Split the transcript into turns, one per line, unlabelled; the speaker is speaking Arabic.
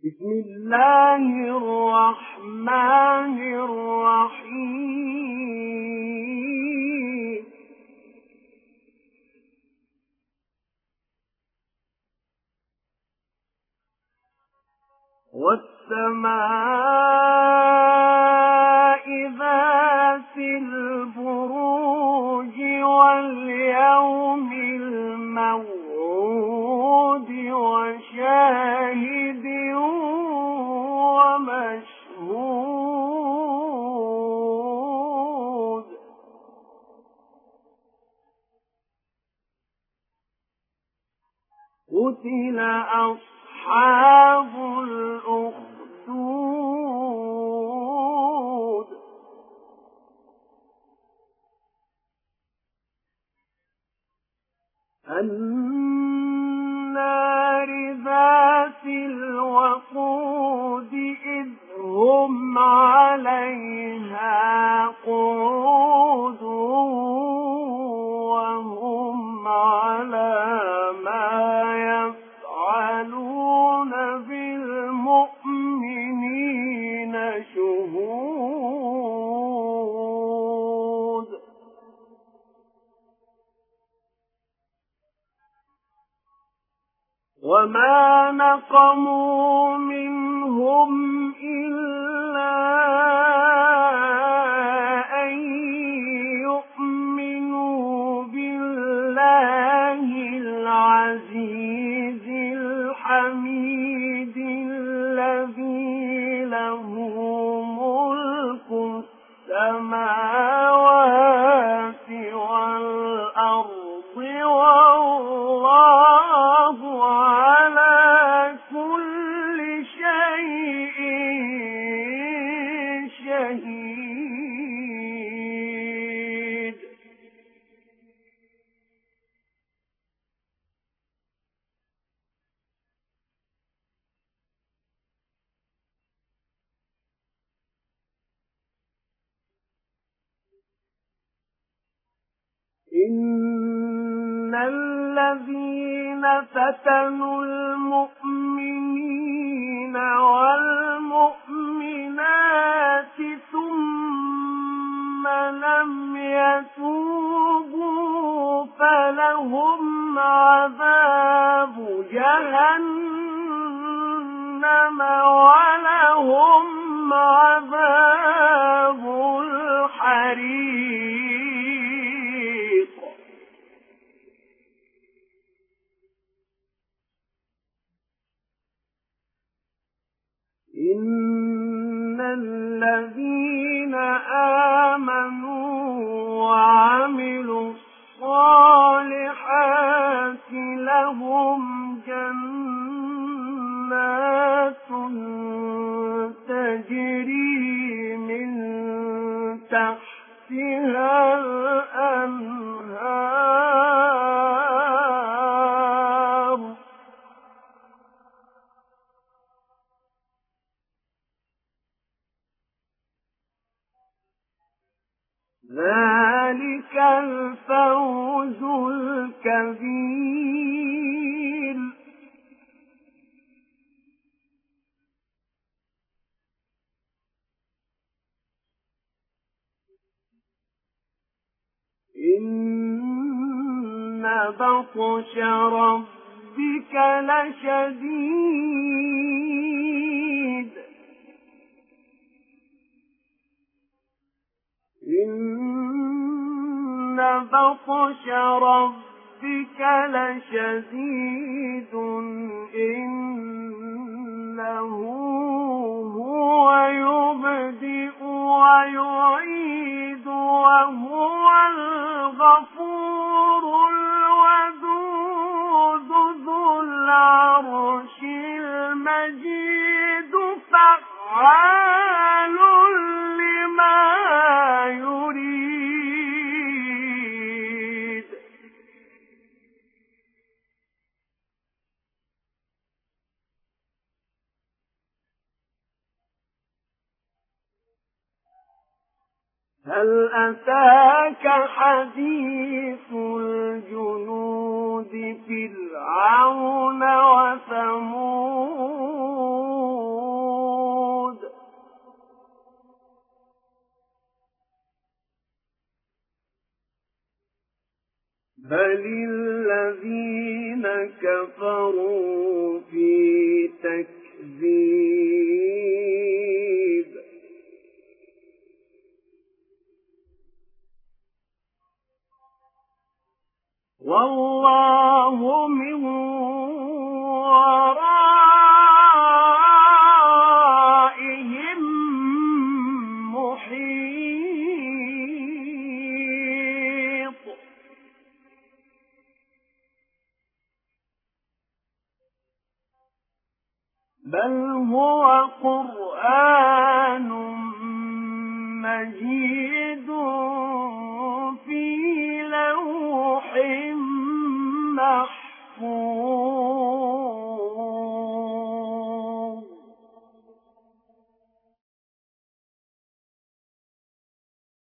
بسم الله الرحمن الرحيم والسماء ذات البروج واليوم الموعود وشاهد ومشهود قتل أصحاب الأخدود النار ذات الوقود إذ هم عليها قعود وهم على ما يفعلون بالمؤمنين شهود وما نقموا منهم إلا أن يؤمنوا بالله العزيز الحميد الذي له ملك السماوات والأرض والله على كل شيء شهيد إن الذين فتنوا المؤمنين والمؤمنات ثم لم يتوبوا فلهم عذاب جهنم ولهم عذاب الحريق إن الذين آمنوا وعملوا الصالحات لهم جنات تجري من تحتها الأنهار ذلك الفوز الكبير إن بطش ربك لشديد إن بطش ربك لشديد إنه هو يبدئ ويعيد وهو الغفور الودود ذو العرش المجيد فعال لما يريد هل أتاك حديث الجنود فرعون وثمود بل الذين كفروا في تكذيب والله من ورائهم محيط بل هو قرآن مجيد